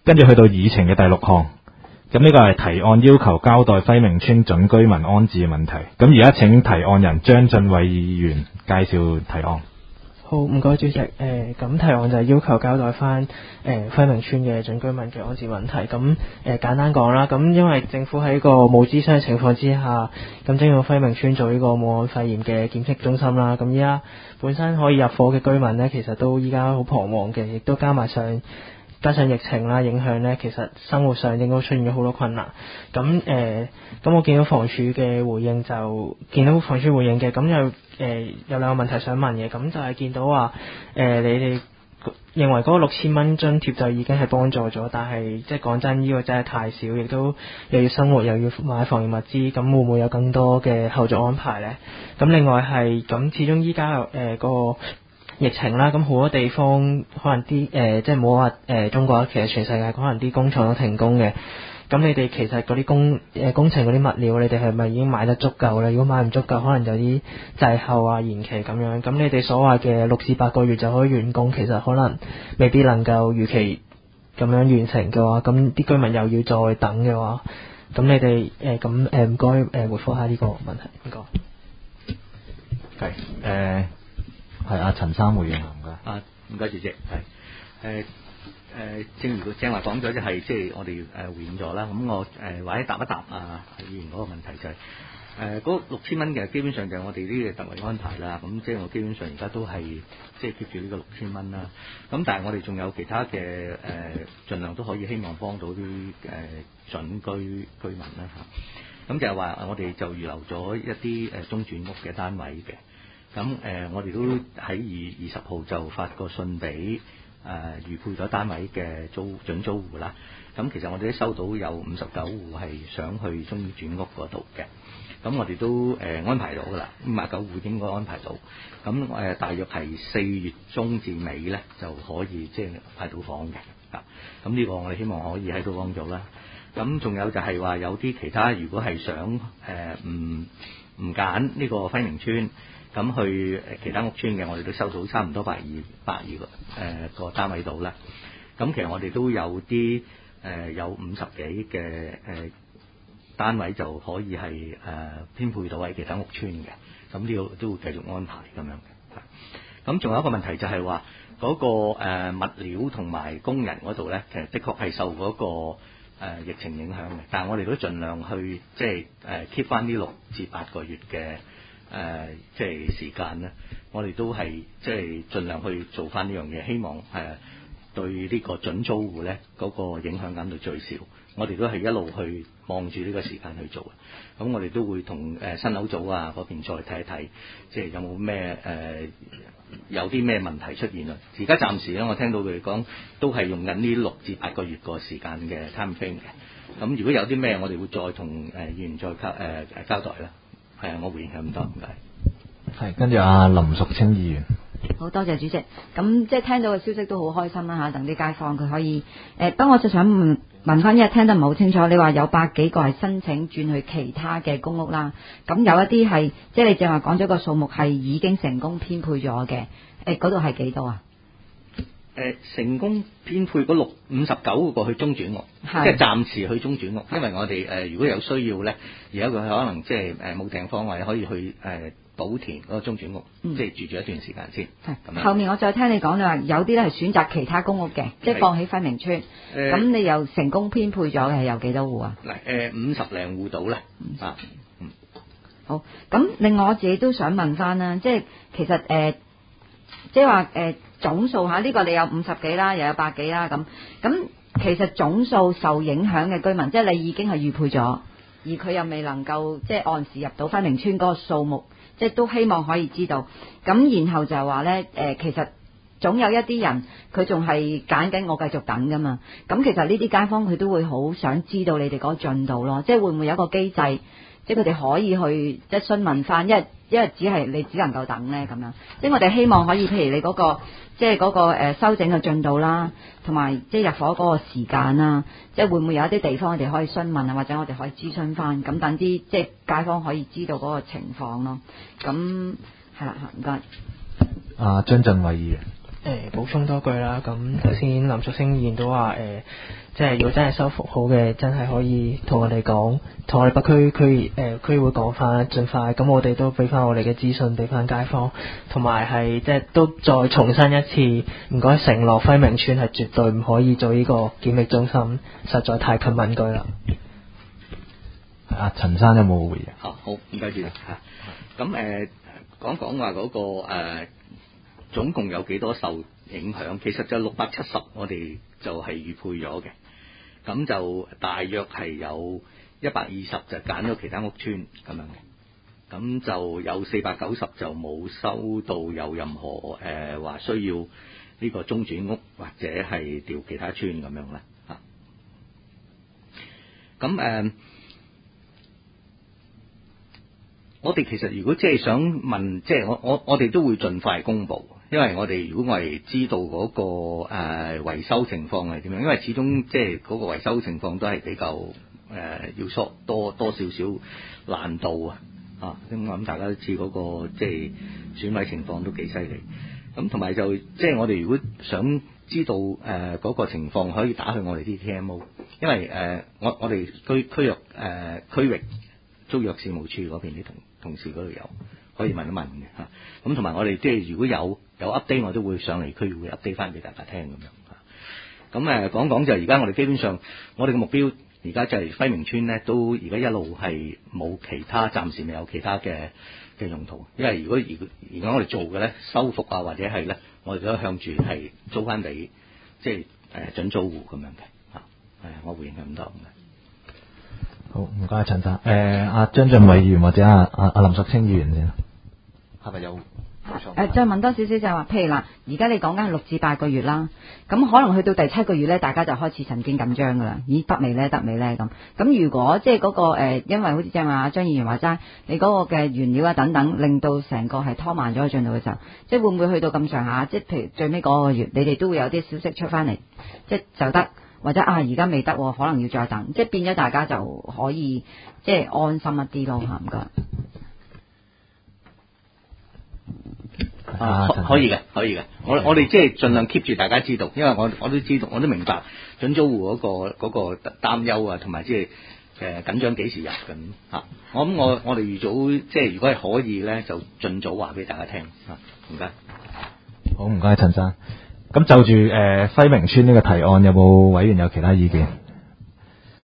跟住去到議程嘅第6項，咁呢個係提案要求交代輝明邨準居民安置嘅問題。咁而家請提案人張俊偉議員介紹提案。 好，唔該主席。咁提案就係要求交代翻輝明邨嘅準居民嘅安置問題。咁簡單講啦，咁因為政府喺個冇諮詢嘅情況之下，咁徵用輝明邨做呢個武漢肺炎嘅檢測中心啦。咁依家本身可以入伙嘅居民呢，其實都依家好彷徨嘅，亦都加上疫情啦影響呢，其實生活上應該出現咗好多困難。咁我見到房署嘅回應嘅，咁有兩個問題想問嘅，咁就係見到話你哋認為嗰個6000蚊津貼就已經係幫助咗，但係即係講真，呢個真係太少，亦都又要生活又要買防疫物資，咁會唔會有更多嘅後續安排呢？咁另外係咁，始終依家個疫情啦，咁好多地方可能啲即係冇話中國，其實全世界可能啲工廠都停工嘅。咁你哋其實嗰啲工程嗰啲物料，你哋係咪已經買得足夠咧？如果買唔足夠，可能有啲滯後啊、延期咁樣。咁你哋所謂嘅6至8個月就可以完工，其實可能未必能夠如期咁樣完成嘅話，咁啲居民又要再等嘅話，咁你哋唔該回覆下呢個問題，唔該。 係阿陳生回應唔該。 唔該主席，正如佢正話講咗，就係即係我哋回應咗啦。咁我或者答一答議員嗰個問題就係嗰6000蚊嘅基本上就係我哋呢個特惠安排啦。咁即係我基本上而家都係即係 keep 住呢個6000蚊啦。咁但係我哋仲有其他嘅盡量都可以希望幫到啲準居民啦嚇。咁就係話我哋就預留咗一啲中轉屋嘅單位嘅。咁我哋都喺20號就發個信俾預配咗單位嘅準租戶啦。咁其實我哋都收到有59戶係想去中轉屋嗰度嘅。咁我哋都安排到噶啦，59戶應該安排到。咁大約係4月中至尾咧就可以即係派到房嘅。咁呢個我哋希望可以喺度幫到啦。咁仲有就係話有啲其他如果係想唔揀呢個輝明邨。咁去其他屋邨嘅，我哋都收到差唔多百二個單位度啦。咁其實我哋都有啲有50幾嘅單位就可以係編配到喺其他屋邨嘅。咁呢個都會繼續安排咁樣嘅。咁仲有一個問題就係話嗰個物料同埋工人嗰度咧，其實的確係受嗰個疫情影響嘅。但係我哋都盡量去即係keep 翻啲6至8個月嘅。即係時間咧，我哋都係即係盡量去做翻呢樣嘢，希望對呢個準租戶咧嗰個影響減到最少。我哋都係一路去望住呢個時間去做嘅。咁我哋都會同新樓組啊嗰邊再睇一睇，即係有冇咩有啲咩問題出現啊？而家暫時咧，我聽到佢哋講都係用緊呢6至8個月個時間嘅 time frame 嘅。咁如果有啲咩，我哋會再同議員再交代啦。我回應係咁多，唔該。 係跟住阿林淑清議員。 好多謝主席。咁即係聽到嘅消息都好開心啦嚇，等啲街坊佢可以不過我就想問翻，因為聽得唔係好清楚，你話有100幾個係申請轉去其他嘅公屋啦，咁有一啲係即係你正話講咗個數目係已經成功編配咗嘅，嗰度係幾多啊？ 成功編配嗰59個去中轉屋，即係暫時去中轉屋，因為我哋如果有需要咧，而家佢可能即係冇地方或者可以去補填嗰個中轉屋，即係住一段時間先。係後面我再聽你講，你話有啲咧係選擇其他公屋嘅，即係放喺輝明邨。咁你又成功編配咗嘅係有幾多戶啊 ？50零戶到啦。 好，咁另外我自己都想問翻啦，即係其實即係話總數下呢個你有50幾啦，又有100幾啦咁其實總數受影響嘅居民，即係你已經係預配咗，而佢又未能夠即係按時入到輝明邨嗰個數目，即係都希望可以知道。咁然後就係話咧其實總有一啲人佢仲係揀緊我繼續等噶嘛。咁其實呢啲街坊佢都會好想知道你哋嗰個進度咯，即係會唔會有一個機制，即係佢哋可以去即係詢問翻，因為只係你只能夠等咧咁樣。即係我哋希望可以，譬如你嗰個即係嗰個修整嘅進度啦，同埋即係入伙嗰個時間啦，即係會唔會有一啲地方我哋可以詢問啊，或者我哋可以諮詢翻，咁等啲即係街坊可以知道嗰個情況咯。咁係啦，唔該。 張振偉議員。 補充多句啦，咁頭先林淑清議員都話即係如果真係修復好嘅，真係可以同我哋講，同我哋北區區議會講翻，盡快。咁我哋都俾翻我哋嘅資訊俾翻街坊，同埋係即係都再重申一次，唔該承諾輝明邨係絕對唔可以做呢個檢疫中心，實在太近民居啦。 阿陳生有冇回應？ 好，唔該主席嚇。咁講話嗰個總共有幾多受影響？其實就670，我哋就係預配咗嘅。咁就大約係有120就揀咗其他屋邨咁樣嘅。咁就有490就冇收到有任何話需要呢個中轉屋或者係調其他邨咁樣啦嚇。咁我哋其實如果即係想問，即係我哋都會盡快公佈，因為我哋如果我哋知道嗰個維修情況係點樣，因為始終即係嗰個維修情況都係比較要多少少難度啊，咁我諗大家都知嗰個即係損毀情況都幾犀利，咁同埋就即係我哋如果想知道嗰個情況，可以打去我哋啲 TMO， 因為我哋區域租約事務處嗰邊啲同事嗰度有可以問一問嘅嚇，咁同埋我哋即係如果有 update， 我都會上嚟區議會 update 翻俾大家聽咁樣嚇。咁講就而家我哋基本上我哋嘅目標而家就係輝明邨咧，都而家一路係冇其他，暫時未有其他嘅用途。因為如果而家我哋做嘅咧修復啊或者係咧，我哋都向住係租翻俾即係準租戶咁樣嘅嚇。我回應係咁多嘅。 好，唔該陳生。阿張俊偉議員或者阿林淑清議員先，係咪有？ 再問多少少就係話，譬如嗱，而家你講緊係6至8個月啦，咁可能去到第7個月咧，大家就開始神經緊張噶啦。咦，得未咧咁？咁如果即係嗰個因為好似正話張議員話齋，你嗰個嘅原料啊等等，令到成個係拖慢咗進度嘅時候，即係會唔會去到咁上下？即係譬如最尾嗰個月，你哋都會有啲消息出翻嚟，即係就得。或者而家未得，可能要再等，即係變咗大家就可以即係安心一啲咯嚇，唔該。 可以嘅。我哋即係盡量 keep 住大家知道，因為我都知道，我都明白準租戶嗰個擔憂啊，同埋即係緊張幾時入咁嚇。我諗我哋預早即係如果係可以咧，就盡早話俾大家聽嚇。唔該。 好，唔該陳生。咁就住輝明邨呢個提案，有冇委員有其他意見？